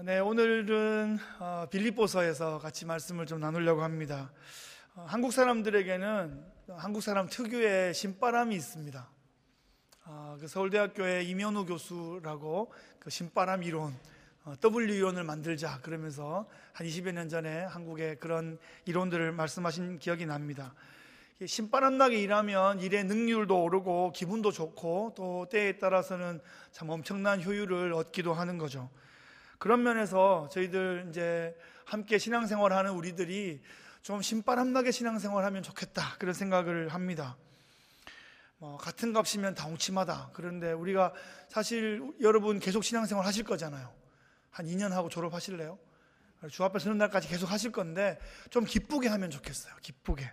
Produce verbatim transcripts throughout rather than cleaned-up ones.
네, 오늘은 어, 빌립보서에서 같이 말씀을 좀 나누려고 합니다. 어, 한국 사람들에게는 한국 사람 특유의 신바람이 있습니다. 어, 그 서울대학교의 임현우 교수라고 그 신바람 이론, 어, W 이론을 만들자 그러면서 한 이십여 년 전에 한국에 그런 이론들을 말씀하신 기억이 납니다. 신바람 나게 일하면 일의 능률도 오르고 기분도 좋고 또 때에 따라서는 참 엄청난 효율을 얻기도 하는 거죠. 그런 면에서 저희들 이제 함께 신앙생활하는 우리들이 좀 신바람나게 신앙생활하면 좋겠다 그런 생각을 합니다. 뭐 같은 값이면 다 옹침하다. 그런데 우리가 사실 여러분 계속 신앙생활 하실 거잖아요. 한 이 년 하고 졸업하실래요? 주 앞에 서는 날까지 계속 하실 건데 좀 기쁘게 하면 좋겠어요. 기쁘게.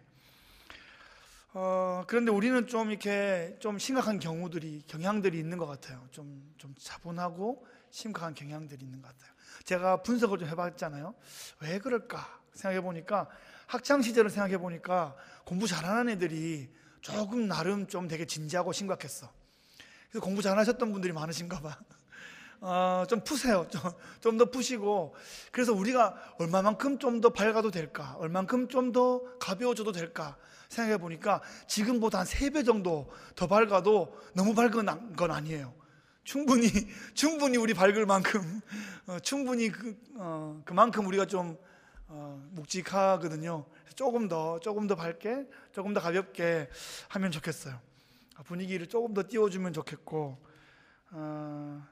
어, 그런데 우리는 좀 이렇게 좀 심각한 경우들이 경향들이 있는 것 같아요. 좀, 좀 차분하고 심각한 경향들이 있는 것 같아요. 제가 분석을 좀 해봤잖아요. 왜 그럴까 생각해 보니까 학창 시절을 생각해 보니까 공부 잘하는 애들이 조금 나름 좀 되게 진지하고 심각했어. 그래서 공부 잘하셨던 분들이 많으신가 봐. 어, 좀 푸세요. 좀, 좀 더 푸시고. 그래서 우리가 얼마만큼 좀 더 밝아도 될까? 얼만큼 좀 더 가벼워져도 될까? 생각해 보니까 지금보다 한 세 배 정도 더 밝아도 너무 밝은 건 아니에요. 충분히, 충분히 우리 밝을 만큼, 어, 충분히 그, 어, 그만큼 우리가 좀, 어, 묵직하거든요. 조금 더, 조금 더 밝게, 조금 더 가볍게 하면 좋겠어요. 분위기를 조금 더 띄워주면 좋겠고, 어,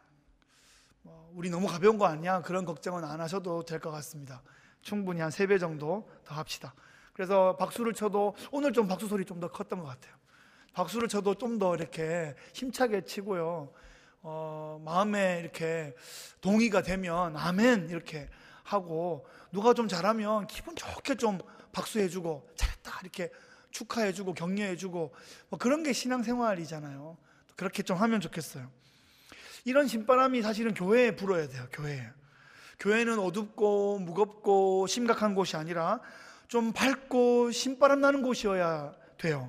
뭐 우리 너무 가벼운 거 아니야? 그런 걱정은 안 하셔도 될 것 같습니다. 충분히 한 세 배 정도 더 합시다. 그래서 박수를 쳐도 오늘 좀 박수 소리 좀 더 컸던 것 같아요. 박수를 쳐도 좀 더 이렇게 힘차게 치고요. 어, 마음에 이렇게 동의가 되면 아멘 이렇게 하고 누가 좀 잘하면 기분 좋게 좀 박수해주고 잘했다 이렇게 축하해주고 격려해주고 뭐 그런 게 신앙생활이잖아요. 그렇게 좀 하면 좋겠어요. 이런 신바람이 사실은 교회에 불어야 돼요. 교회에. 교회는 어둡고 무겁고 심각한 곳이 아니라 좀 밝고 신바람 나는 곳이어야 돼요.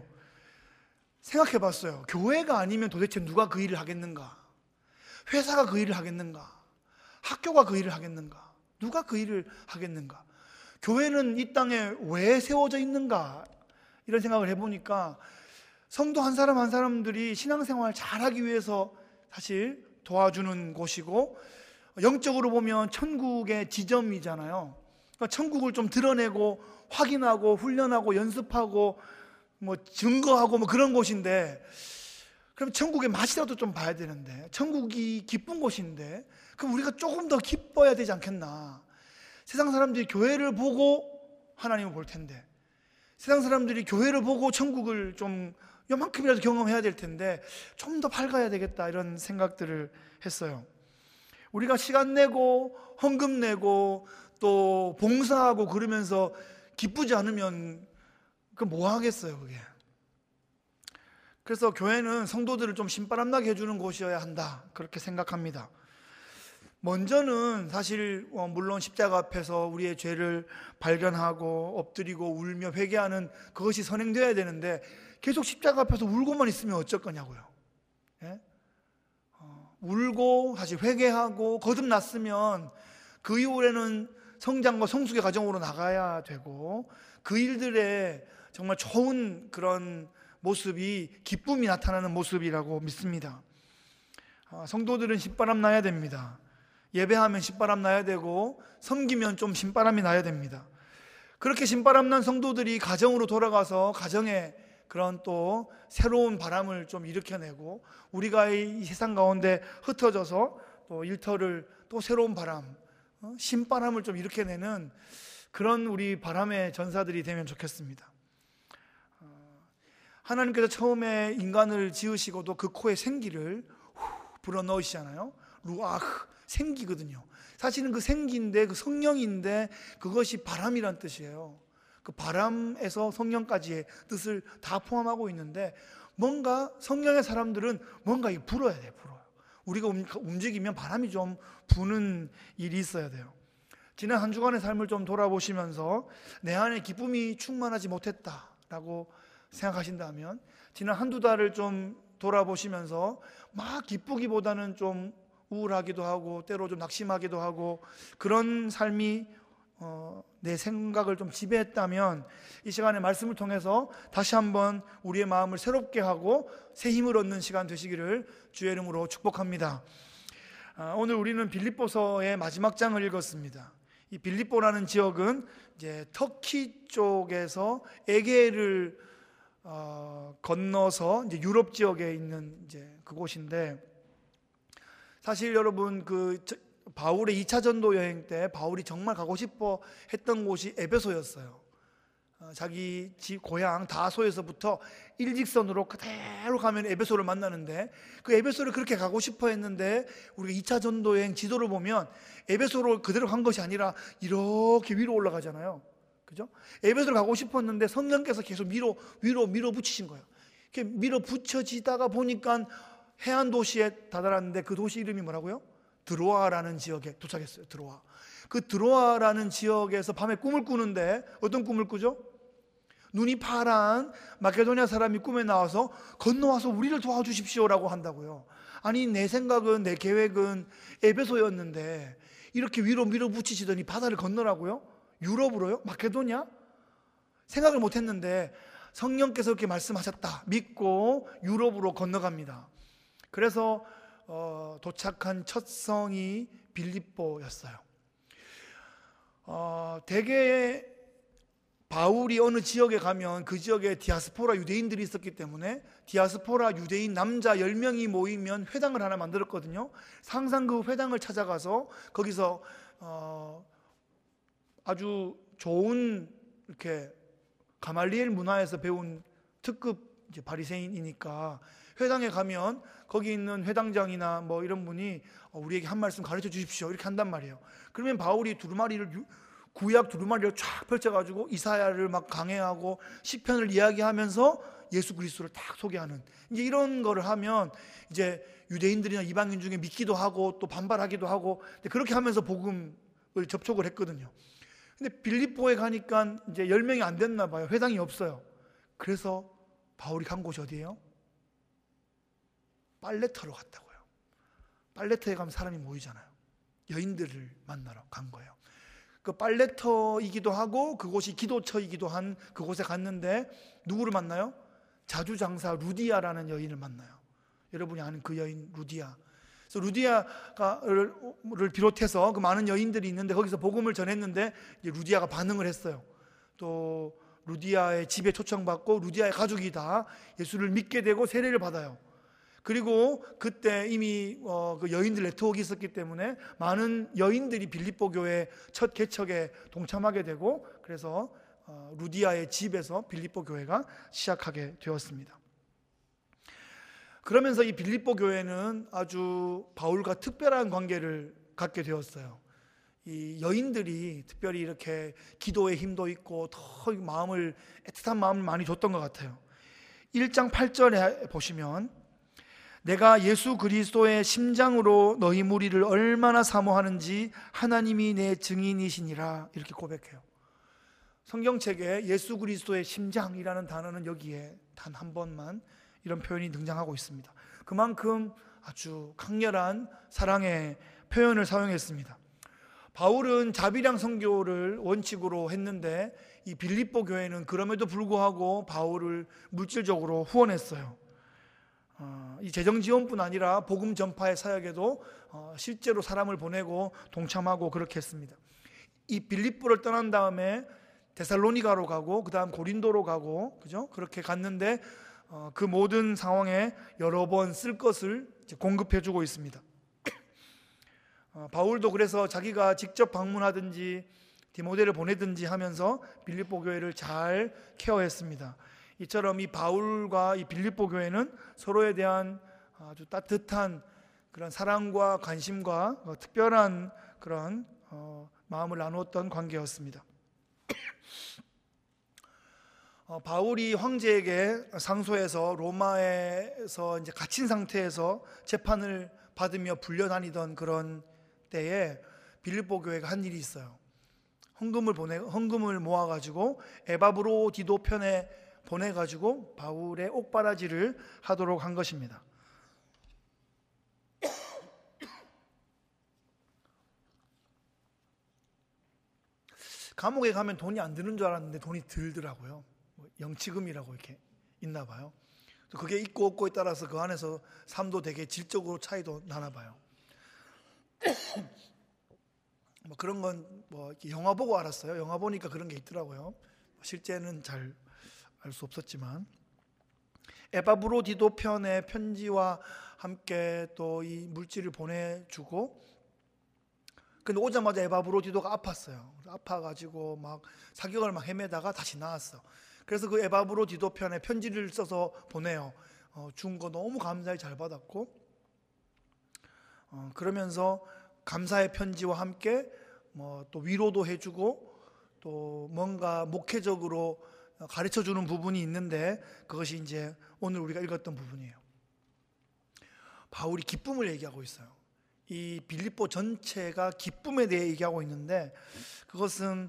생각해 봤어요. 교회가 아니면 도대체 누가 그 일을 하겠는가? 회사가 그 일을 하겠는가? 학교가 그 일을 하겠는가? 누가 그 일을 하겠는가? 교회는 이 땅에 왜 세워져 있는가? 이런 생각을 해보니까 성도 한 사람 한 사람들이 신앙생활 잘하기 위해서 사실 도와주는 곳이고 영적으로 보면 천국의 지점이잖아요. 그러니까 천국을 좀 드러내고 확인하고 훈련하고 연습하고 뭐 증거하고 뭐 그런 곳인데 그럼 천국의 맛이라도 좀 봐야 되는데 천국이 기쁜 곳인데 그럼 우리가 조금 더 기뻐야 되지 않겠나. 세상 사람들이 교회를 보고 하나님을 볼 텐데 세상 사람들이 교회를 보고 천국을 좀 요만큼이라도 경험해야 될 텐데 좀 더 밝아야 되겠다 이런 생각들을 했어요. 우리가 시간 내고 헌금 내고 또 봉사하고 그러면서 기쁘지 않으면 그 뭐 하겠어요 그게. 그래서 교회는 성도들을 좀 신바람나게 해주는 곳이어야 한다 그렇게 생각합니다. 먼저는 사실 물론 십자가 앞에서 우리의 죄를 발견하고 엎드리고 울며 회개하는 그것이 선행되어야 되는데 계속 십자가 앞에서 울고만 있으면 어쩔 거냐고요. 예? 어, 울고 다시 회개하고 거듭났으면 그 이후에는 성장과 성숙의 과정으로 나가야 되고 그 일들에 정말 좋은 그런 모습이 기쁨이 나타나는 모습이라고 믿습니다. 어, 성도들은 신바람 나야 됩니다. 예배하면 신바람 나야 되고 섬기면 좀 신바람이 나야 됩니다. 그렇게 신바람 난 성도들이 가정으로 돌아가서 가정에 그런 또 새로운 바람을 좀 일으켜내고 우리가 이 세상 가운데 흩어져서 또 일터를 또 새로운 바람, 신바람을 좀 일으켜내는 그런 우리 바람의 전사들이 되면 좋겠습니다. 하나님께서 처음에 인간을 지으시고도 그 코에 생기를 불어넣으시잖아요. 루아흐, 생기거든요. 사실은 그 생기인데 그 성령인데 그것이 바람이란 뜻이에요. 그 바람에서 성령까지의 뜻을 다 포함하고 있는데 뭔가 성령의 사람들은 뭔가 이 불어야 돼요. 불어요. 우리가 움직이면 바람이 좀 부는 일이 있어야 돼요. 지난 한 주간의 삶을 좀 돌아보시면서 내 안에 기쁨이 충만하지 못했다라고 생각하신다면 지난 한두 달을 좀 돌아보시면서 막 기쁘기보다는 좀 우울하기도 하고 때로 좀 낙심하기도 하고 그런 삶이 어, 내 생각을 좀 지배했다면 이 시간에 말씀을 통해서 다시 한번 우리의 마음을 새롭게 하고 새 힘을 얻는 시간 되시기를 주의 이름으로 축복합니다. 아, 오늘 우리는 빌립보서의 마지막 장을 읽었습니다. 이 빌립보라는 지역은 이제 터키 쪽에서 에게를 어, 건너서 이제 유럽 지역에 있는 이제 그곳인데, 사실 여러분 그 바울의 이 차 전도 여행 때 바울이 정말 가고 싶어 했던 곳이 에베소였어요. 어, 자기 집 고향 다소에서부터 일직선으로 그대로 가면 에베소를 만나는데, 그 에베소를 그렇게 가고 싶어 했는데 우리가 이 차 전도 여행 지도를 보면 에베소로 그대로 간 것이 아니라 이렇게 위로 올라가잖아요. 그죠? 에베소를 가고 싶었는데 성령께서 계속 위로 위로 밀어붙이신 거예요. 이렇게 밀어붙여지다가 보니까 해안 도시에 다다랐는데 그 도시 이름이 뭐라고요? 드로아라는 지역에 도착했어요. 드로아. 그 드로아라는 지역에서 밤에 꿈을 꾸는데 어떤 꿈을 꾸죠? 눈이 파란 마케도니아 사람이 꿈에 나와서 건너와서 우리를 도와주십시오라고 한다고요. 아니, 내 생각은, 내 계획은 에베소였는데 이렇게 위로 밀어붙이시더니 바다를 건너라고요? 유럽으로요? 마케도니아? 생각을 못했는데 성령께서 그렇게 말씀하셨다 믿고 유럽으로 건너갑니다. 그래서 어, 도착한 첫 성이 빌립보였어요. 어, 대개 바울이 어느 지역에 가면 그 지역에 디아스포라 유대인들이 있었기 때문에 디아스포라 유대인 남자 열 명이 모이면 회당을 하나 만들었거든요. 항상 그 회당을 찾아가서 거기서 어, 아주 좋은 이렇게 가말리엘 문화에서 배운 특급 이제 바리새인이니까 회당에 가면 거기 있는 회당장이나 뭐 이런 분이 우리에게 한 말씀 가르쳐 주십시오 이렇게 한단 말이에요. 그러면 바울이 두루마리를 구약 두루마리를 쫙 펼쳐가지고 이사야를 막 강해하고 시편을 이야기하면서 예수 그리스도를 딱 소개하는, 이제 이런 거를 하면 이제 유대인들이나 이방인 중에 믿기도 하고 또 반발하기도 하고 그렇게 하면서 복음을 접촉을 했거든요. 근데 빌립보에 가니까 이제 열 명이 안 됐나 봐요. 회당이 없어요. 그래서 바울이 간 곳이 어디예요? 빨레터로 갔다고요. 빨레터에 가면 사람이 모이잖아요. 여인들을 만나러 간 거예요. 그 빨레터이기도 하고 그곳이 기도처이기도 한 그곳에 갔는데 누구를 만나요? 자주장사 루디아라는 여인을 만나요. 여러분이 아는 그 여인 루디아. 그래서 루디아를 비롯해서 그 많은 여인들이 있는데 거기서 복음을 전했는데 이제 루디아가 반응을 했어요. 또 루디아의 집에 초청받고 루디아의 가족이 다 예수를 믿게 되고 세례를 받아요. 그리고 그때 이미 어, 그 여인들 네트워크가 있었기 때문에 많은 여인들이 빌립보 교회 첫 개척에 동참하게 되고, 그래서 어, 루디아의 집에서 빌립보 교회가 시작하게 되었습니다. 그러면서 이 빌립보 교회는 아주 바울과 특별한 관계를 갖게 되었어요. 이 여인들이 특별히 이렇게 기도의 힘도 있고 더 마음을, 애틋한 마음을 많이 줬던 것 같아요. 일 장 팔 절에 보시면 내가 예수 그리스도의 심장으로 너희 무리를 얼마나 사모하는지 하나님이 내 증인이시니라 이렇게 고백해요. 성경책에 예수 그리스도의 심장이라는 단어는 여기에 단 한 번만 이런 표현이 등장하고 있습니다. 그만큼 아주 강렬한 사랑의 표현을 사용했습니다. 바울은 자비량 선교를 원칙으로 했는데 이 빌립보 교회는 그럼에도 불구하고 바울을 물질적으로 후원했어요. 어, 이 재정 지원뿐 아니라 복음 전파의 사역에도 어, 실제로 사람을 보내고 동참하고 그렇게 했습니다. 이 빌립보를 떠난 다음에 데살로니가로 가고 그 다음 고린도로 가고, 그죠? 그렇게 갔는데 어, 그 모든 상황에 여러 번 쓸 것을 이제 공급해주고 있습니다. 어, 바울도 그래서 자기가 직접 방문하든지 디모데를 보내든지 하면서 빌립보 교회를 잘 케어했습니다. 이처럼 이 바울과 이 빌립보 교회는 서로에 대한 아주 따뜻한 그런 사랑과 관심과 특별한 그런 어, 마음을 나누었던 관계였습니다. 어, 바울이 황제에게 상소해서 로마에서 이제 갇힌 상태에서 재판을 받으며 불려다니던 그런 때에 빌립보 교회가 한 일이 있어요. 헌금을 보내 헌금을 모아가지고 에바브로디도 편에 보내가지고 바울의 옥바라지를 하도록 한 것입니다. 감옥에 가면 돈이 안 드는 줄 알았는데 돈이 들더라고요. 뭐 영치금이라고 이렇게 있나 봐요. 그게 있고 없고에 따라서 그 안에서 삶도 되게 질적으로 차이도 나나 봐요. 뭐 그런 건 뭐 영화 보고 알았어요. 영화 보니까 그런 게 있더라고요. 실제는 잘 알 수 없었지만, 에바브로디도 편의 편지와 함께 또 이 물질을 보내주고, 근데 오자마자 에바브로디도가 아팠어요. 아파가지고 막 사경을 막 헤매다가 다시 나았어. 그래서 그 에바브로디도 편에 편지를 써서 보내요. 어, 준 거 너무 감사히 잘 받았고, 어, 그러면서 감사의 편지와 함께 뭐 또 위로도 해주고 또 뭔가 목회적으로 가르쳐주는 부분이 있는데, 그것이 이제 오늘 우리가 읽었던 부분이에요. 바울이 기쁨을 얘기하고 있어요. 이 빌립보 전체가 기쁨에 대해 얘기하고 있는데, 그것은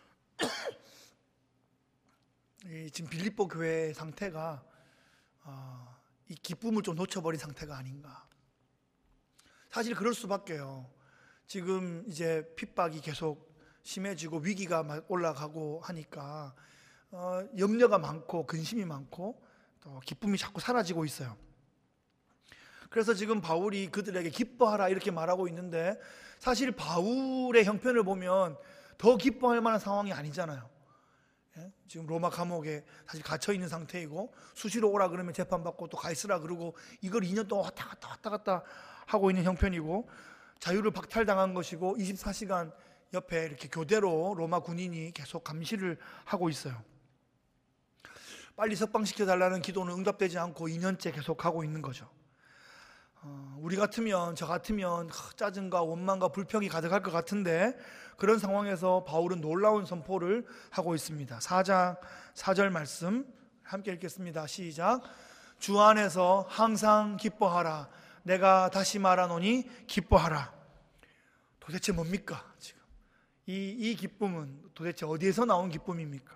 지금 빌립보 교회의 상태가 이 기쁨을 좀 놓쳐버린 상태가 아닌가. 사실 그럴 수밖에요. 지금 이제 핍박이 계속 심해지고 위기가 막 올라가고 하니까 어, 염려가 많고 근심이 많고 또 기쁨이 자꾸 사라지고 있어요. 그래서 지금 바울이 그들에게 기뻐하라 이렇게 말하고 있는데, 사실 바울의 형편을 보면 더 기뻐할 만한 상황이 아니잖아요. 예? 지금 로마 감옥에 사실 갇혀 있는 상태이고, 수시로 오라 그러면 재판받고 또 가 있으라 그러고, 이걸 이 년 동안 왔다 갔다 왔다 갔다 하고 있는 형편이고, 자유를 박탈당한 것이고, 이십사 시간 옆에 이렇게 교대로 로마 군인이 계속 감시를 하고 있어요. 빨리 석방시켜달라는 기도는 응답되지 않고 이 년째 계속 하고 있는 거죠. 어, 우리 같으면, 저 같으면 짜증과 원망과 불평이 가득할 것 같은데, 그런 상황에서 바울은 놀라운 선포를 하고 있습니다. 사 장 사 절 말씀 함께 읽겠습니다. 시작. 주 안에서 항상 기뻐하라. 내가 다시 말하노니 기뻐하라. 도대체 뭡니까? 지금 이, 이 기쁨은 도대체 어디에서 나온 기쁨입니까?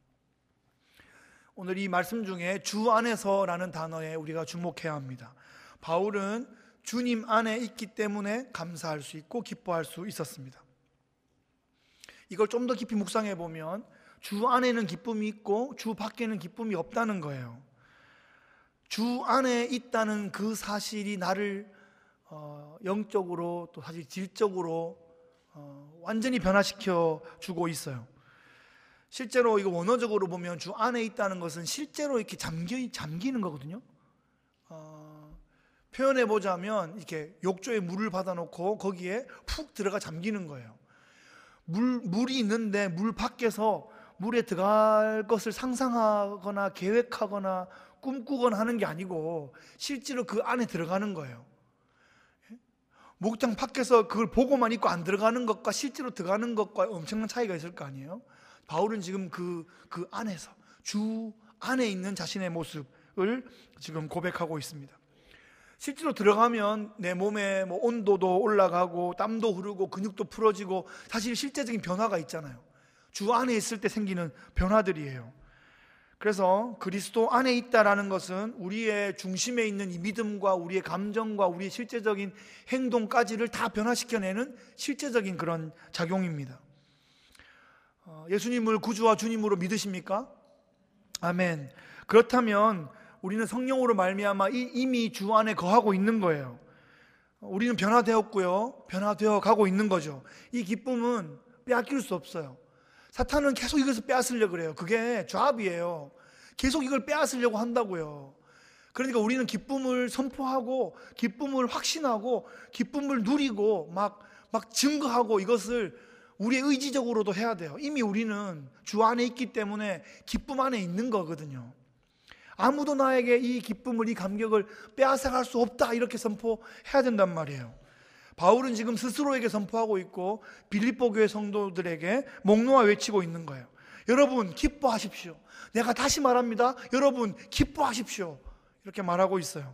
오늘 이 말씀 중에 주 안에서라는 단어에 우리가 주목해야 합니다. 바울은 주님 안에 있기 때문에 감사할 수 있고 기뻐할 수 있었습니다. 이걸 좀 더 깊이 묵상해 보면 주 안에는 기쁨이 있고 주 밖에는 기쁨이 없다는 거예요. 주 안에 있다는 그 사실이 나를 어, 영적으로 또 사실 질적으로 어, 완전히 변화시켜 주고 있어요. 실제로 이거 원어적으로 보면 주 안에 있다는 것은 실제로 이렇게 잠기, 잠기는 거거든요. 어, 표현해 보자면 이렇게 욕조에 물을 받아놓고 거기에 푹 들어가 잠기는 거예요. 물, 물이 있는데 물 밖에서 물에 들어갈 것을 상상하거나 계획하거나 꿈꾸거나 하는 게 아니고 실제로 그 안에 들어가는 거예요. 목욕탕 밖에서 그걸 보고만 있고 안 들어가는 것과 실제로 들어가는 것과 엄청난 차이가 있을 거 아니에요. 바울은 지금 그, 그 안에서 주 안에 있는 자신의 모습을 지금 고백하고 있습니다. 실제로 들어가면 내 몸의 뭐 온도도 올라가고 땀도 흐르고 근육도 풀어지고 사실 실제적인 변화가 있잖아요. 주 안에 있을 때 생기는 변화들이에요. 그래서 그리스도 안에 있다라는 것은 우리의 중심에 있는 이 믿음과 우리의 감정과 우리의 실제적인 행동까지를 다 변화시켜내는 실제적인 그런 작용입니다. 예수님을 구주와 주님으로 믿으십니까? 아멘. 그렇다면 우리는 성령으로 말미암아 이미 주 안에 거하고 있는 거예요. 우리는 변화되었고요, 변화되어 가고 있는 거죠. 이 기쁨은 빼앗길 수 없어요. 사탄은 계속 이것을 빼앗으려고 그래요. 그게 죄악이에요. 계속 이걸 빼앗으려고 한다고요. 그러니까 우리는 기쁨을 선포하고 기쁨을 확신하고 기쁨을 누리고 막, 막 증거하고 이것을 우리의 의지적으로도 해야 돼요. 이미 우리는 주 안에 있기 때문에 기쁨 안에 있는 거거든요. 아무도 나에게 이 기쁨을, 이 감격을 빼앗아갈 수 없다 이렇게 선포해야 된단 말이에요. 바울은 지금 스스로에게 선포하고 있고 빌립보 교회 성도들에게 목놓아 외치고 있는 거예요. 여러분 기뻐하십시오. 내가 다시 말합니다. 여러분 기뻐하십시오. 이렇게 말하고 있어요.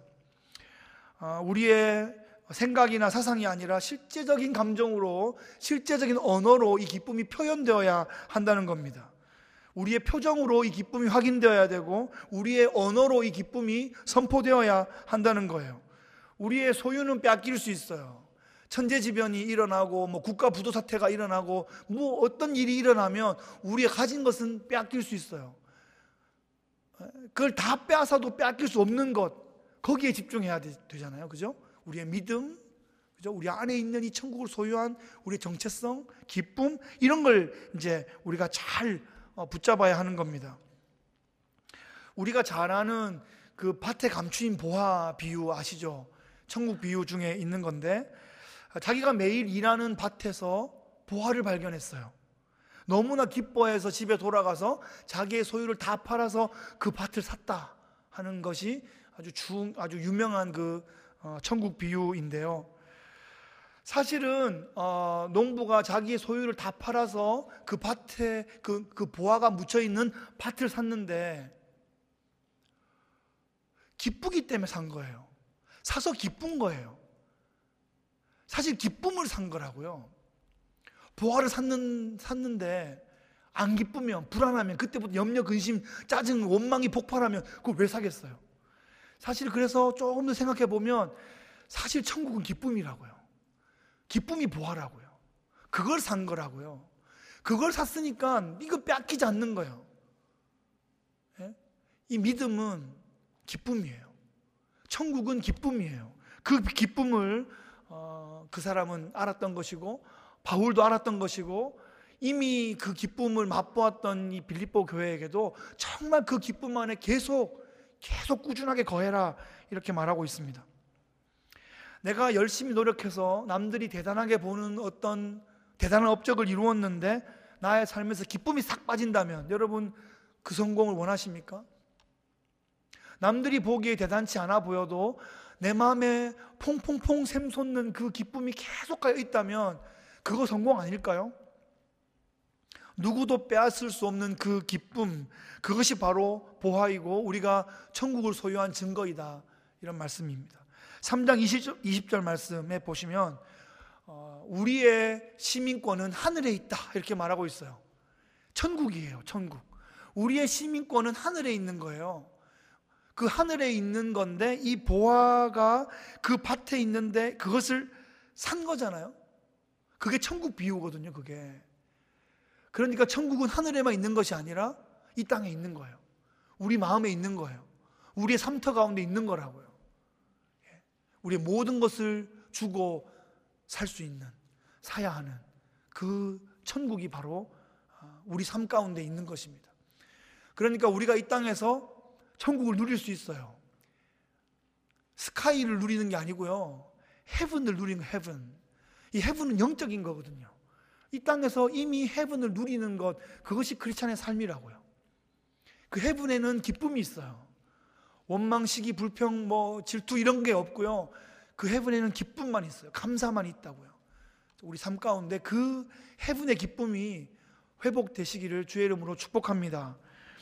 우리의 생각이나 사상이 아니라 실제적인 감정으로, 실제적인 언어로 이 기쁨이 표현되어야 한다는 겁니다. 우리의 표정으로 이 기쁨이 확인되어야 되고 우리의 언어로 이 기쁨이 선포되어야 한다는 거예요. 우리의 소유는 빼앗길 수 있어요. 천재지변이 일어나고 뭐 국가 부도 사태가 일어나고 뭐 어떤 일이 일어나면 우리가 가진 것은 빼앗길 수 있어요. 그걸 다 빼앗아도 빼앗길 수 없는 것, 거기에 집중해야 되, 되잖아요. 그죠? 우리의 믿음, 그죠? 우리 안에 있는 이 천국을 소유한 우리의 정체성, 기쁨, 이런 걸 이제 우리가 잘 붙잡아야 하는 겁니다. 우리가 잘 아는 그 밭에 감추인 보화 비유 아시죠? 천국 비유 중에 있는 건데, 자기가 매일 일하는 밭에서 보화를 발견했어요. 너무나 기뻐해서 집에 돌아가서 자기의 소유를 다 팔아서 그 밭을 샀다 하는 것이 아주 중, 아주 유명한 그 어, 천국 비유인데요. 사실은 어, 농부가 자기의 소유를 다 팔아서 그 밭에 그, 그 보화가 묻혀 있는 밭을 샀는데 기쁘기 때문에 산 거예요. 사서 기쁜 거예요. 사실 기쁨을 산 거라고요. 보화를 샀는, 샀는데 안 기쁘면, 불안하면, 그때부터 염려, 근심, 짜증, 원망이 폭발하면 그걸 왜 사겠어요? 사실 그래서 조금 더 생각해 보면 사실 천국은 기쁨이라고요. 기쁨이 보화라고요. 그걸 산 거라고요. 그걸 샀으니까 이거 뺏기지 않는 거예요. 예? 이 믿음은 기쁨이에요. 천국은 기쁨이에요. 그 기쁨을 어, 그 사람은 알았던 것이고 바울도 알았던 것이고 이미 그 기쁨을 맛보았던 이 빌립보 교회에게도 정말 그 기쁨 안에 계속 계속 꾸준하게 거해라 이렇게 말하고 있습니다. 내가 열심히 노력해서 남들이 대단하게 보는 어떤 대단한 업적을 이루었는데 나의 삶에서 기쁨이 싹 빠진다면 여러분 그 성공을 원하십니까? 남들이 보기에 대단치 않아 보여도 내 마음에 퐁퐁퐁 샘솟는 그 기쁨이 계속 가여 있다면 그거 성공 아닐까요? 누구도 빼앗을 수 없는 그 기쁨, 그것이 바로 보화이고 우리가 천국을 소유한 증거이다, 이런 말씀입니다. 삼 장 이십 절 말씀에 보시면 어, 우리의 시민권은 하늘에 있다 이렇게 말하고 있어요. 천국이에요. 천국. 우리의 시민권은 하늘에 있는 거예요. 그 하늘에 있는 건데 이 보화가 그 밭에 있는데 그것을 산 거잖아요. 그게 천국 비유거든요. 그게. 그러니까 천국은 하늘에만 있는 것이 아니라 이 땅에 있는 거예요. 우리 마음에 있는 거예요. 우리의 삶터 가운데 있는 거라고요. 우리의 모든 것을 주고 살 수 있는, 사야 하는 그 천국이 바로 우리 삶 가운데 있는 것입니다. 그러니까 우리가 이 땅에서 천국을 누릴 수 있어요. 스카이를 누리는 게 아니고요, 헤븐을 누리는 헤븐. 이 헤븐은 영적인 거거든요. 이 땅에서 이미 헤븐을 누리는 것, 그것이 크리스찬의 삶이라고요. 그 헤븐에는 기쁨이 있어요. 원망, 시기, 불평, 뭐 질투 이런 게 없고요. 그 헤븐에는 기쁨만 있어요. 감사만 있다고요. 우리 삶 가운데 그 헤븐의 기쁨이 회복되시기를 주의 이름으로 축복합니다.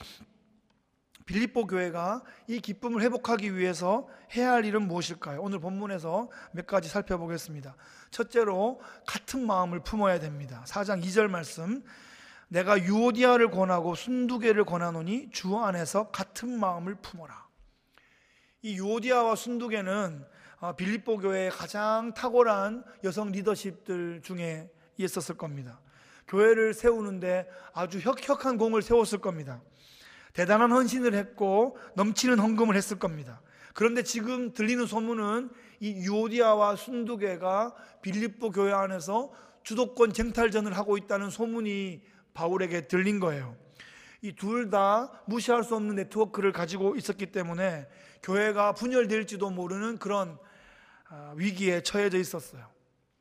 빌립보 교회가 이 기쁨을 회복하기 위해서 해야 할 일은 무엇일까요? 오늘 본문에서 몇 가지 살펴보겠습니다. 첫째로 같은 마음을 품어야 됩니다. 사 장 이 절 말씀, 내가 유오디아를 권하고 순두개를 권하노니 주 안에서 같은 마음을 품어라. 이 유오디아와 순두개는 빌립보 교회의 가장 탁월한 여성 리더십들 중에 있었을 겁니다. 교회를 세우는데 아주 혁혁한 공을 세웠을 겁니다. 대단한 헌신을 했고 넘치는 헌금을 했을 겁니다. 그런데 지금 들리는 소문은 이 유오디아와 순두개가 빌립보 교회 안에서 주도권 쟁탈전을 하고 있다는 소문이 바울에게 들린 거예요. 이 둘 다 무시할 수 없는 네트워크를 가지고 있었기 때문에 교회가 분열될지도 모르는 그런 위기에 처해져 있었어요.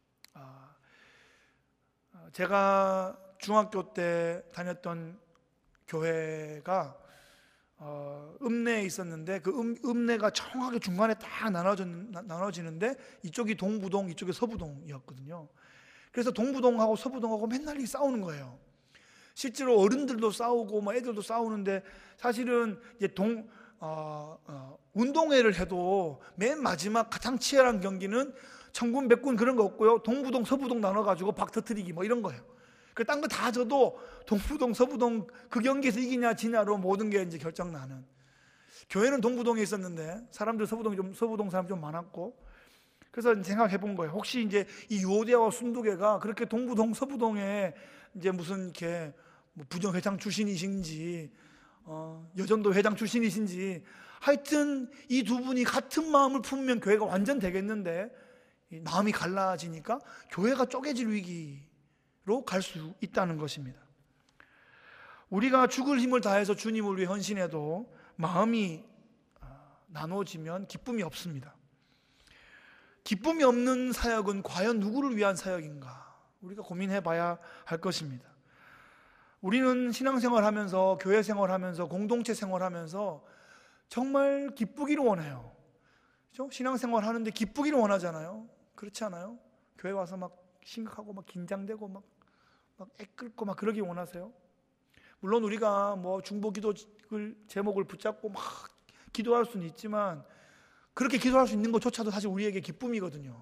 제가 중학교 때 다녔던 교회가 어, 읍내에 있었는데 그 읍, 읍내가 정확하게 중간에 딱 나눠져, 나눠지는데 이쪽이 동부동, 이쪽이 서부동이었거든요. 그래서 동부동하고 서부동하고 맨날 싸우는 거예요. 실제로 어른들도 싸우고 뭐 애들도 싸우는데 사실은 이제 동 어, 어, 운동회를 해도 맨 마지막 가장 치열한 경기는 천군 백군 그런 거 없고요. 동부동 서부동 나눠가지고 박 터트리기 뭐 이런 거예요. 그 딴 거 다 져도 동부동 서부동 그 경기에서 이기냐 지냐로 모든 게 이제 결정나는. 교회는 동부동에 있었는데 사람들 서부동 좀 서부동 사람 좀 많았고, 그래서 생각해 본 거예요. 혹시 이제 이 유오디아와 순두개가 그렇게 동부동 서부동에 이제 무슨 이렇게 뭐 부정회장 출신이신지 어, 여전도 회장 출신이신지 하여튼 이 두 분이 같은 마음을 품으면 교회가 완전 되겠는데 마음이 갈라지니까 교회가 쪼개질 위기로 갈 수 있다는 것입니다. 우리가 죽을 힘을 다해서 주님을 위해 헌신해도 마음이 나눠지면 기쁨이 없습니다. 기쁨이 없는 사역은 과연 누구를 위한 사역인가? 우리가 고민해 봐야 할 것입니다. 우리는 신앙생활 하면서, 교회 생활 하면서, 공동체 생활 하면서 정말 기쁘기를 원해요. 그렇죠? 신앙생활 하는데 기쁘기를 원하잖아요. 그렇지 않아요? 교회 와서 막 심각하고 막 긴장되고 막, 막 애끓고 막 그러기 원하세요? 물론 우리가 뭐 중보기도 제목을 붙잡고 막 기도할 수는 있지만 그렇게 기도할 수 있는 것조차도 사실 우리에게 기쁨이거든요.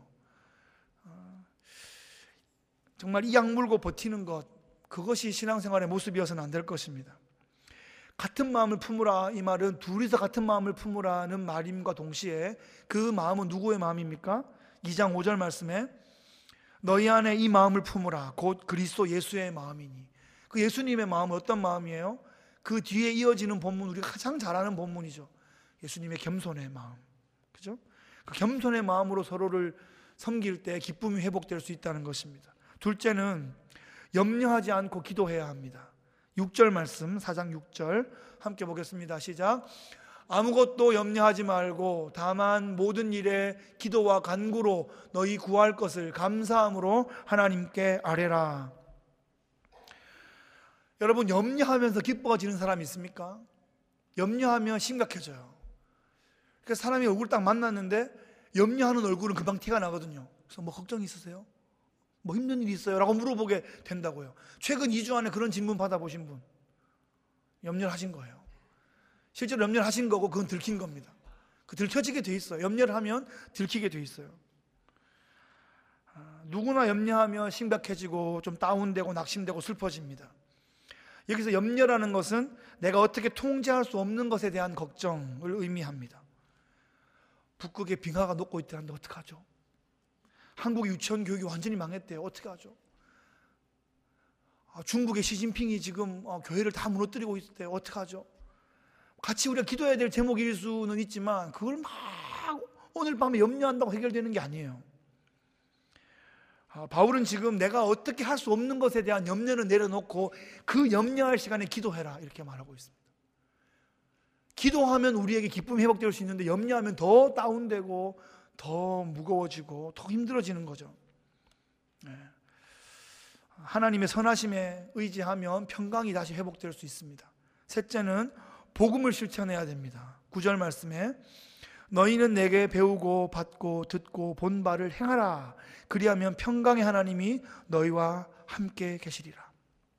정말 이 악물고 버티는 것, 그것이 신앙생활의 모습이어서는 안 될 것입니다. 같은 마음을 품으라, 이 말은 둘이서 같은 마음을 품으라는 말임과 동시에 그 마음은 누구의 마음입니까? 이 장 오 절 말씀에 너희 안에 이 마음을 품으라 곧 그리스도 예수의 마음이니. 그 예수님의 마음은 어떤 마음이에요? 그 뒤에 이어지는 본문, 우리가 가장 잘 아는 본문이죠. 예수님의 겸손의 마음, 그죠? 그 겸손의 마음으로 서로를 섬길 때 기쁨이 회복될 수 있다는 것입니다. 둘째는 염려하지 않고 기도해야 합니다. 육 절 말씀, 사 장 육 절 함께 보겠습니다. 시작. 아무것도 염려하지 말고 다만 모든 일에 기도와 간구로 너희 구할 것을 감사함으로 하나님께 아뢰라. 여러분, 염려하면서 기뻐지는 사람이 있습니까? 염려하면 심각해져요. 그래서 사람이 얼굴 딱 만났는데 염려하는 얼굴은 금방 티가 나거든요. 그래서 뭐 걱정이 있으세요? 뭐 힘든 일이 있어요? 라고 물어보게 된다고요. 최근 이 주 안에 그런 질문 받아보신 분, 염려를 하신 거예요. 실제로 염려를 하신 거고 그건 들킨 겁니다. 그 들켜지게 돼 있어요. 염려를 하면 들키게 돼 있어요. 아, 누구나 염려하면 심각해지고 좀 다운되고 낙심되고 슬퍼집니다. 여기서 염려라는 것은 내가 어떻게 통제할 수 없는 것에 대한 걱정을 의미합니다. 북극에 빙하가 녹고 있다는데 어떡하죠? 한국 유치원 교육이 완전히 망했대요. 어떻게 하죠? 아, 중국의 시진핑이 지금 어, 교회를 다 무너뜨리고 있대요. 어떻게 하죠? 같이 우리가 기도해야 될 제목일 수는 있지만 그걸 막 오늘 밤에 염려한다고 해결되는 게 아니에요. 아, 바울은 지금 내가 어떻게 할 수 없는 것에 대한 염려를 내려놓고 그 염려할 시간에 기도해라 이렇게 말하고 있습니다. 기도하면 우리에게 기쁨이 회복될 수 있는데 염려하면 더 다운되고 더 무거워지고 더 힘들어지는 거죠. 네. 하나님의 선하심에 의지하면 평강이 다시 회복될 수 있습니다. 셋째는 복음을 실천해야 됩니다. 구 절 말씀에 너희는 내게 배우고 받고 듣고 본 바를 행하라. 그리하면 평강의 하나님이 너희와 함께 계시리라.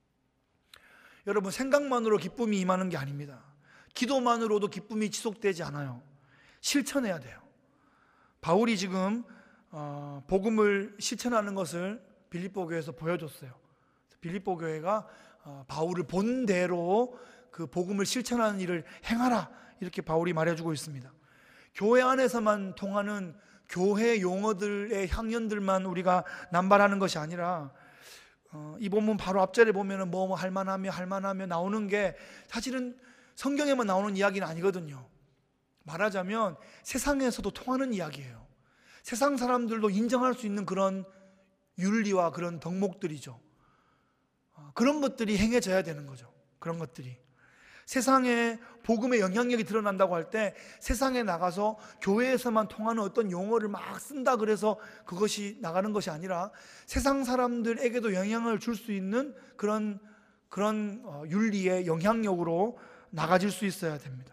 여러분, 생각만으로 기쁨이 임하는 게 아닙니다. 기도만으로도 기쁨이 지속되지 않아요. 실천해야 돼요. 바울이 지금 어, 복음을 실천하는 것을 빌립보 교회에서 보여줬어요. 빌립보 교회가 어, 바울을 본 대로 그 복음을 실천하는 일을 행하라 이렇게 바울이 말해주고 있습니다. 교회 안에서만 통하는 교회 용어들의 향연들만 우리가 남발하는 것이 아니라 어, 이 본문 바로 앞절에 보면은 뭐, 뭐 할만하며 할만하며 나오는 게 사실은 성경에만 나오는 이야기는 아니거든요. 말하자면 세상에서도 통하는 이야기예요. 세상 사람들도 인정할 수 있는 그런 윤리와 그런 덕목들이죠. 어, 그런 것들이 행해져야 되는 거죠. 그런 것들이 세상에 복음의 영향력이 드러난다고 할 때 세상에 나가서 교회에서만 통하는 어떤 용어를 막 쓴다 그래서 그것이 나가는 것이 아니라 세상 사람들에게도 영향을 줄 수 있는 그런 그런 윤리의 영향력으로 나가질 수 있어야 됩니다.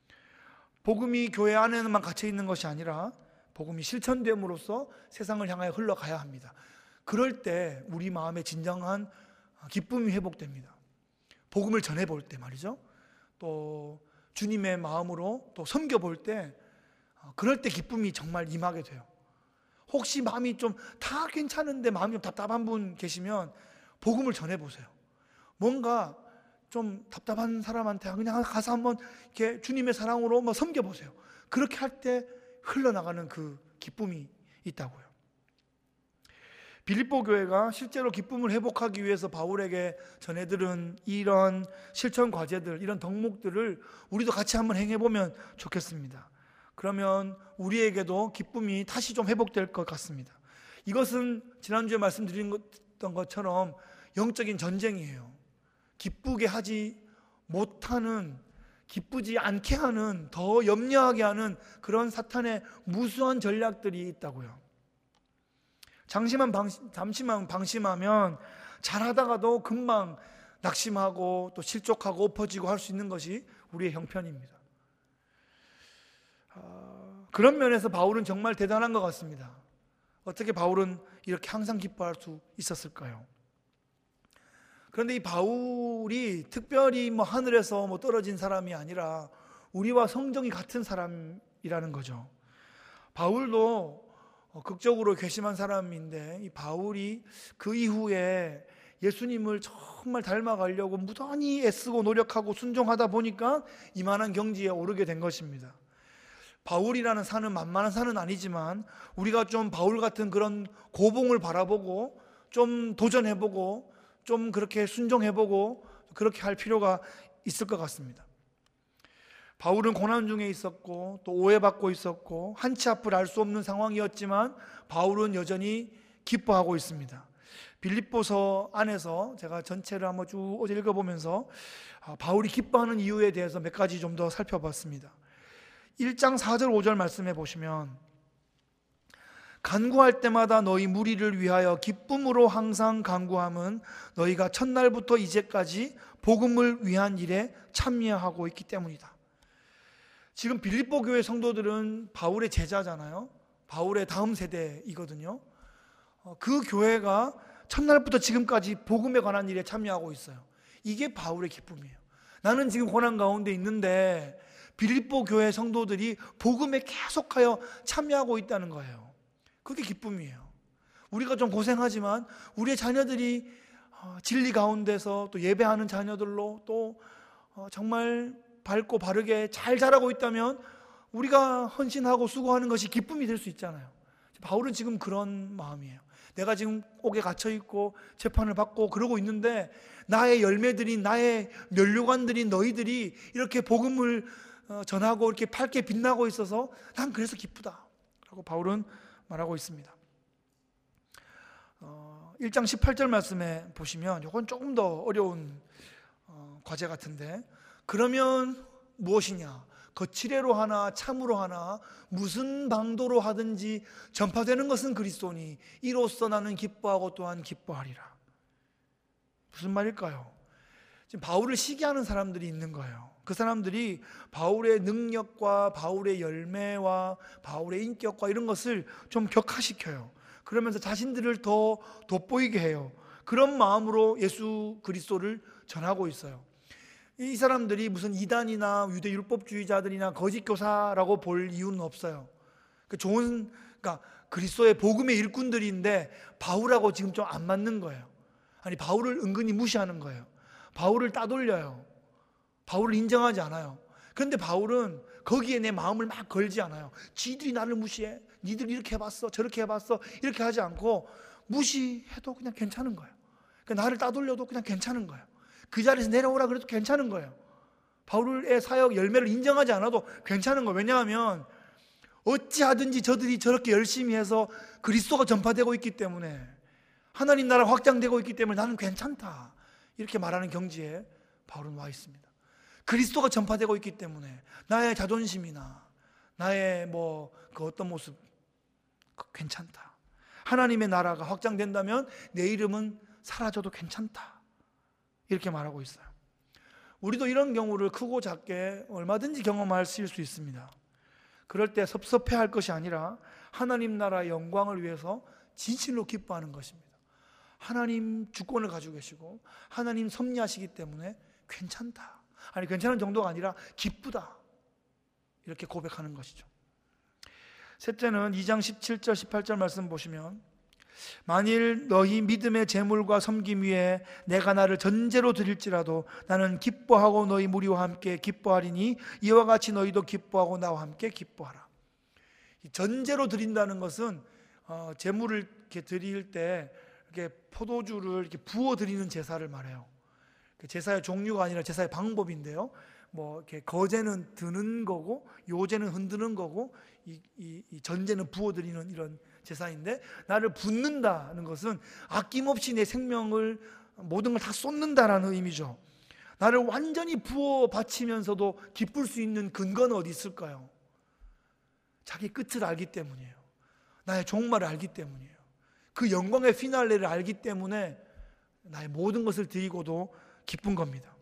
복음이 교회 안에만 갇혀 있는 것이 아니라 복음이 실천됨으로써 세상을 향하여 흘러가야 합니다. 그럴 때 우리 마음에 진정한 기쁨이 회복됩니다. 복음을 전해볼 때 말이죠. 또 주님의 마음으로 또 섬겨볼 때 그럴 때 기쁨이 정말 임하게 돼요. 혹시 마음이 좀 다 괜찮은데 마음이 좀 답답한 분 계시면 복음을 전해보세요. 뭔가 좀 답답한 사람한테 그냥 가서 한번 이렇게 주님의 사랑으로 뭐 섬겨보세요. 그렇게 할 때 흘러나가는 그 기쁨이 있다고요. 빌립보 교회가 실제로 기쁨을 회복하기 위해서 바울에게 전해들은 이런 실천 과제들, 이런 덕목들을 우리도 같이 한번 행해보면 좋겠습니다. 그러면 우리에게도 기쁨이 다시 좀 회복될 것 같습니다. 이것은 지난주에 말씀드린 것처럼 영적인 전쟁이에요. 기쁘게 하지 못하는, 기쁘지 않게 하는, 더 염려하게 하는 그런 사탄의 무수한 전략들이 있다고요. 잠시만, 방심, 잠시만 방심하면 잘하다가도 금방 낙심하고 또 실족하고 엎어지고 할 수 있는 것이 우리의 형편입니다. 아, 그런 면에서 바울은 정말 대단한 것 같습니다. 어떻게 바울은 이렇게 항상 기뻐할 수 있었을까요? 그런데 이 바울이 특별히 뭐 하늘에서 뭐 떨어진 사람이 아니라 우리와 성정이 같은 사람이라는 거죠. 바울도 극적으로 괘씸한 사람인데 이 바울이 그 이후에 예수님을 정말 닮아가려고 무던히 애쓰고 노력하고 순종하다 보니까 이만한 경지에 오르게 된 것입니다. 바울이라는 산은 만만한 산은 아니지만 우리가 좀 바울 같은 그런 고봉을 바라보고 좀 도전해보고 좀 그렇게 순종해보고 그렇게 할 필요가 있을 것 같습니다. 바울은 고난 중에 있었고 또 오해받고 있었고 한치 앞을 알 수 없는 상황이었지만 바울은 여전히 기뻐하고 있습니다. 빌립보서 안에서 제가 전체를 한번 쭉 읽어보면서 바울이 기뻐하는 이유에 대해서 몇 가지 좀 더 살펴봤습니다. 일 장 사 절 오 절 말씀해 보시면 간구할 때마다 너희 무리를 위하여 기쁨으로 항상 간구함은 너희가 첫날부터 이제까지 복음을 위한 일에 참여하고 있기 때문이다. 지금 빌립보 교회 성도들은 바울의 제자잖아요. 바울의 다음 세대이거든요. 그 교회가 첫날부터 지금까지 복음에 관한 일에 참여하고 있어요. 이게 바울의 기쁨이에요. 나는 지금 고난 가운데 있는데 빌립보 교회 성도들이 복음에 계속하여 참여하고 있다는 거예요. 그게 기쁨이에요. 우리가 좀 고생하지만 우리의 자녀들이 진리 가운데서 또 예배하는 자녀들로 또 정말 밝고 바르게 잘 자라고 있다면 우리가 헌신하고 수고하는 것이 기쁨이 될 수 있잖아요. 바울은 지금 그런 마음이에요. 내가 지금 옥에 갇혀 있고 재판을 받고 그러고 있는데 나의 열매들인 나의 면류관들인 너희들이 이렇게 복음을 전하고 이렇게 밝게 빛나고 있어서 난 그래서 기쁘다 라고 바울은 말하고 있습니다. 어, 일 장 십팔 절 말씀에 보시면 이건 조금 더 어려운 어, 과제 같은데 그러면 무엇이냐? 거칠애로 하나 참으로 하나 무슨 방도로 하든지 전파되는 것은 그리스도니 이로써 나는 기뻐하고 또한 기뻐하리라. 무슨 말일까요? 지금 바울을 시기하는 사람들이 있는 거예요. 그 사람들이 바울의 능력과 바울의 열매와 바울의 인격과 이런 것을 좀 격화시켜요. 그러면서 자신들을 더 돋보이게 해요. 그런 마음으로 예수 그리스도를 전하고 있어요. 이 사람들이 무슨 이단이나 유대 율법주의자들이나 거짓 교사라고 볼 이유는 없어요. 그 좋은, 그러니까 그리스도의 복음의 일꾼들인데 바울하고 지금 좀 안 맞는 거예요. 아니 바울을 은근히 무시하는 거예요. 바울을 따돌려요. 바울을 인정하지 않아요. 그런데 바울은 거기에 내 마음을 막 걸지 않아요. 지들이 나를 무시해. 니들 이렇게 해봤어, 저렇게 해봤어, 이렇게 하지 않고 무시해도 그냥 괜찮은 거예요. 그러니까 나를 따돌려도 그냥 괜찮은 거예요. 그 자리에서 내려오라 그래도 괜찮은 거예요. 바울의 사역 열매를 인정하지 않아도 괜찮은 거예요. 왜냐하면 어찌하든지 저들이 저렇게 열심히 해서 그리스도가 전파되고 있기 때문에 하나님 나라 확장되고 있기 때문에 나는 괜찮다 이렇게 말하는 경지에 바울은 와 있습니다. 그리스도가 전파되고 있기 때문에 나의 자존심이나 나의 뭐 그 어떤 모습 괜찮다. 하나님의 나라가 확장된다면 내 이름은 사라져도 괜찮다 이렇게 말하고 있어요. 우리도 이런 경우를 크고 작게 얼마든지 경험하실 수 있습니다. 그럴 때 섭섭해할 것이 아니라 하나님 나라의 영광을 위해서 진실로 기뻐하는 것입니다. 하나님 주권을 가지고 계시고 하나님 섭리하시기 때문에 괜찮다. 아니 괜찮은 정도가 아니라 기쁘다 이렇게 고백하는 것이죠. 셋째는 이 장 십칠 절 십팔 절 말씀 보시면 만일 너희 믿음의 재물과 섬김 위에 내가 나를 전제로 드릴지라도 나는 기뻐하고 너희 무리와 함께 기뻐하리니 이와 같이 너희도 기뻐하고 나와 함께 기뻐하라. 전제로 드린다는 것은 어, 제물을 이렇게 드릴 때 이렇게 포도주를 이렇게 부어 드리는 제사를 말해요. 제사의 종류가 아니라 제사의 방법인데요. 뭐 이렇게 거제는 드는 거고 요제는 흔드는 거고 이, 이, 이 전제는 부어드리는 이런 제사인데, 나를 붓는다는 것은 아낌없이 내 생명을 모든 걸 다 쏟는다라는 의미죠. 나를 완전히 부어 바치면서도 기쁠 수 있는 근거는 어디 있을까요? 자기 끝을 알기 때문이에요. 나의 종말을 알기 때문이에요. 그 영광의 피날레를 알기 때문에 나의 모든 것을 드리고도 기쁜 겁니다.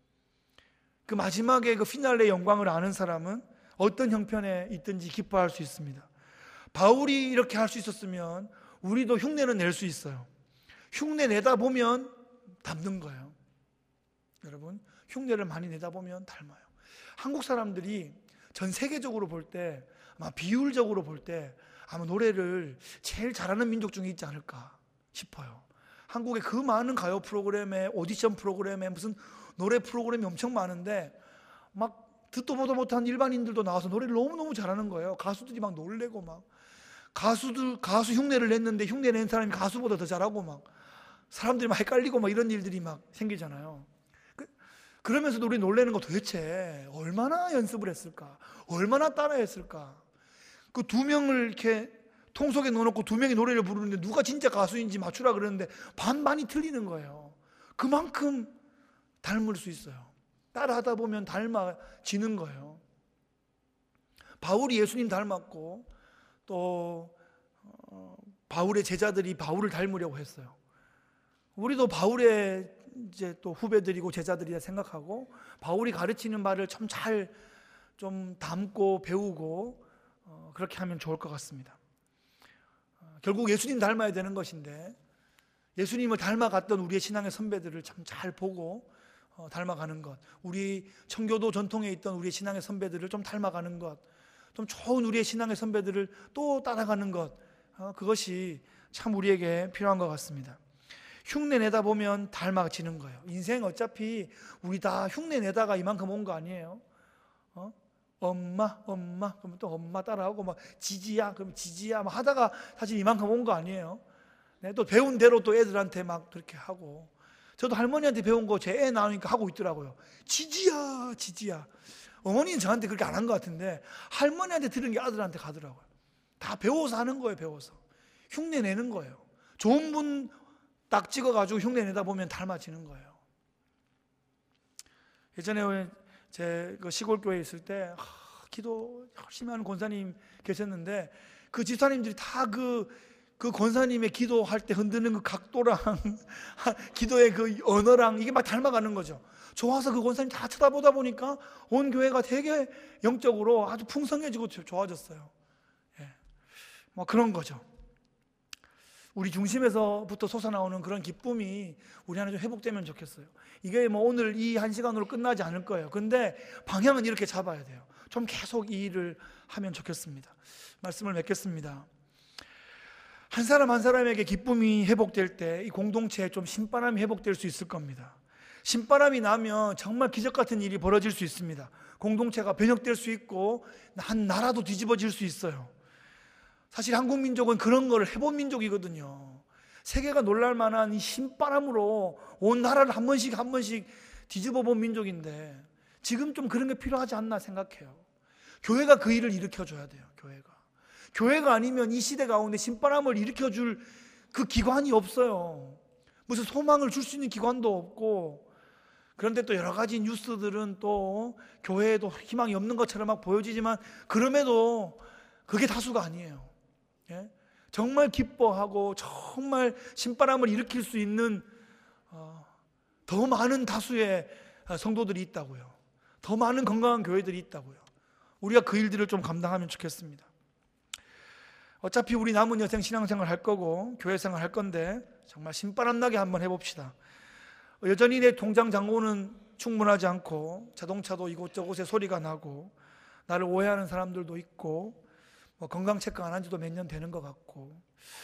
그 마지막에 그 피날레의 영광을 아는 사람은 어떤 형편에 있든지 기뻐할 수 있습니다. 바울이 이렇게 할 수 있었으면 우리도 흉내는 낼 수 있어요. 흉내 내다 보면 닮는 거예요. 여러분, 흉내를 많이 내다 보면 닮아요. 한국 사람들이 전 세계적으로 볼 때, 아마 비율적으로 볼 때 아마 노래를 제일 잘하는 민족 중에 있지 않을까 싶어요. 한국의 그 많은 가요 프로그램에, 오디션 프로그램에, 무슨 노래 프로그램이 엄청 많은데 막 듣도 보도 못한 일반인들도 나와서 노래를 너무너무 잘하는 거예요. 가수들이 막 놀래고, 막 가수들 가수 흉내를 냈는데 흉내 낸 사람이 가수보다 더 잘하고, 막 사람들이 막 헷갈리고 막 이런 일들이 막 생기잖아요. 그, 그러면서도 우리 놀래는 거, 도대체 얼마나 연습을 했을까, 얼마나 따라했을까. 그 두 명을 이렇게 통속에 넣어놓고 두 명이 노래를 부르는데 누가 진짜 가수인지 맞추라 그러는데 반반이 틀리는 거예요. 그만큼 닮을 수 있어요. 따라하다 보면 닮아지는 거예요. 바울이 예수님 닮았고, 또 어, 바울의 제자들이 바울을 닮으려고 했어요. 우리도 바울의 이제 또 후배들이고 제자들이라 생각하고 바울이 가르치는 말을 참 잘 좀 담고 배우고 어, 그렇게 하면 좋을 것 같습니다. 어, 결국 예수님 닮아야 되는 것인데, 예수님을 닮아갔던 우리의 신앙의 선배들을 참 잘 보고 어, 닮아가는 것, 우리 청교도 전통에 있던 우리의 신앙의 선배들을 좀 닮아가는 것, 좀 좋은 우리의 신앙의 선배들을 또 따라가는 것, 어, 그것이 참 우리에게 필요한 것 같습니다. 흉내 내다 보면 닮아지는 거예요. 인생 어차피 우리 다 흉내 내다가 이만큼 온 거 아니에요. 어? 엄마 엄마 그러면 또 엄마 따라하고, 막 지지야 그러면 지지야 막 하다가 사실 이만큼 온 거 아니에요. 네, 또 배운 대로 또 애들한테 막 그렇게 하고, 저도 할머니한테 배운 거 제 애 나오니까 하고 있더라고요. 지지야 지지야. 어머니는 저한테 그렇게 안 한 것 같은데 할머니한테 들은 게 아들한테 가더라고요. 다 배워서 하는 거예요. 배워서 흉내 내는 거예요. 좋은 분 딱 찍어가지고 흉내 내다 보면 닮아지는 거예요. 예전에 제 그 시골 교회에 있을 때 하, 기도 열심히 하는 권사님 계셨는데, 그 집사님들이 다 그 그 권사님의 기도할 때 흔드는 그 각도랑 기도의 그 언어랑 이게 막 닮아가는 거죠. 좋아서 그 권사님 다 쳐다보다 보니까 온 교회가 되게 영적으로 아주 풍성해지고 좋아졌어요. 예. 뭐 그런 거죠. 우리 중심에서부터 솟아나오는 그런 기쁨이 우리 안에 좀 회복되면 좋겠어요. 이게 뭐 오늘 이 한 시간으로 끝나지 않을 거예요. 근데 방향은 이렇게 잡아야 돼요. 좀 계속 이 일을 하면 좋겠습니다. 말씀을 맺겠습니다. 한 사람 한 사람에게 기쁨이 회복될 때 이 공동체에 좀 신바람이 회복될 수 있을 겁니다. 신바람이 나면 정말 기적 같은 일이 벌어질 수 있습니다. 공동체가 변혁될 수 있고 한 나라도 뒤집어질 수 있어요. 사실 한국 민족은 그런 걸 해본 민족이거든요. 세계가 놀랄 만한 이 신바람으로 온 나라를 한 번씩 한 번씩 뒤집어 본 민족인데, 지금 좀 그런 게 필요하지 않나 생각해요. 교회가 그 일을 일으켜줘야 돼요. 교회가 교회가 아니면 이 시대 가운데 신바람을 일으켜줄 그 기관이 없어요. 무슨 소망을 줄 수 있는 기관도 없고, 그런데 또 여러 가지 뉴스들은 또 교회에도 희망이 없는 것처럼 막 보여지지만 그럼에도 그게 다수가 아니에요. 예? 정말 기뻐하고 정말 신바람을 일으킬 수 있는 어, 더 많은 다수의 성도들이 있다고요. 더 많은 건강한 교회들이 있다고요. 우리가 그 일들을 좀 감당하면 좋겠습니다. 어차피 우리 남은 여생 신앙생활 할 거고 교회생활 할 건데 정말 신바람 나게 한번 해봅시다. 여전히 내 통장 잔고는 충분하지 않고 자동차도 이곳저곳에 소리가 나고 나를 오해하는 사람들도 있고, 뭐 건강 체크 안 한 지도 몇 년 되는 것 같고,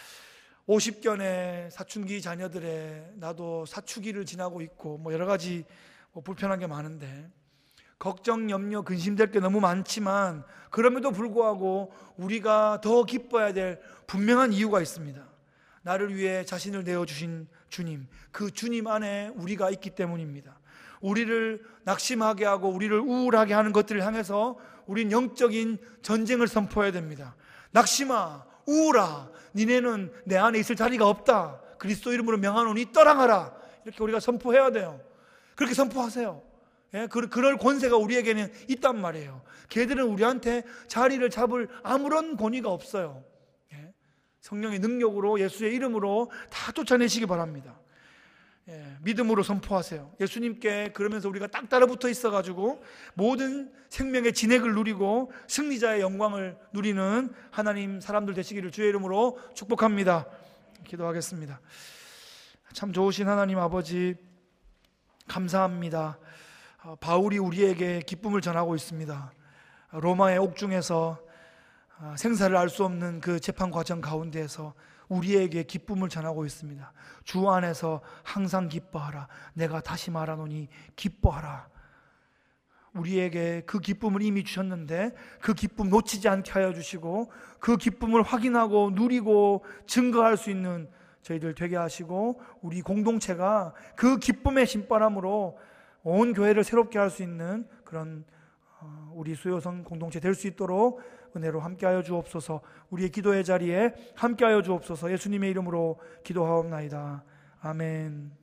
오십 견의 사춘기 자녀들의 나도 사춘기를 지나고 있고, 뭐 여러 가지 뭐 불편한 게 많은데, 걱정, 염려, 근심될 게 너무 많지만 그럼에도 불구하고 우리가 더 기뻐해야 될 분명한 이유가 있습니다. 나를 위해 자신을 내어주신 주님, 그 주님 안에 우리가 있기 때문입니다. 우리를 낙심하게 하고 우리를 우울하게 하는 것들을 향해서 우린 영적인 전쟁을 선포해야 됩니다. 낙심아, 우울아, 니네는 내 안에 있을 자리가 없다. 그리스도 이름으로 명하노니 떠나가라. 이렇게 우리가 선포해야 돼요. 그렇게 선포하세요. 예, 그럴 권세가 우리에게는 있단 말이에요. 걔들은 우리한테 자리를 잡을 아무런 권위가 없어요. 예, 성령의 능력으로 예수의 이름으로 다 쫓아내시기 바랍니다. 예, 믿음으로 선포하세요. 예수님께 그러면서 우리가 딱 따라붙어 있어가지고 모든 생명의 진액을 누리고 승리자의 영광을 누리는 하나님 사람들 되시기를 주의 이름으로 축복합니다. 기도하겠습니다. 참 좋으신 하나님 아버지, 감사합니다. 바울이 우리에게 기쁨을 전하고 있습니다. 로마의 옥중에서 생사를 알 수 없는 그 재판 과정 가운데에서 우리에게 기쁨을 전하고 있습니다. 주 안에서 항상 기뻐하라. 내가 다시 말하노니 기뻐하라. 우리에게 그 기쁨을 이미 주셨는데 그 기쁨 놓치지 않게 하여 주시고 그 기쁨을 확인하고 누리고 증거할 수 있는 저희들 되게 하시고 우리 공동체가 그 기쁨의 신바람으로 온 교회를 새롭게 할 수 있는 그런 우리 수요성 공동체 될 수 있도록 은혜로 함께하여 주옵소서. 우리의 기도의 자리에 함께하여 주옵소서. 예수님의 이름으로 기도하옵나이다. 아멘.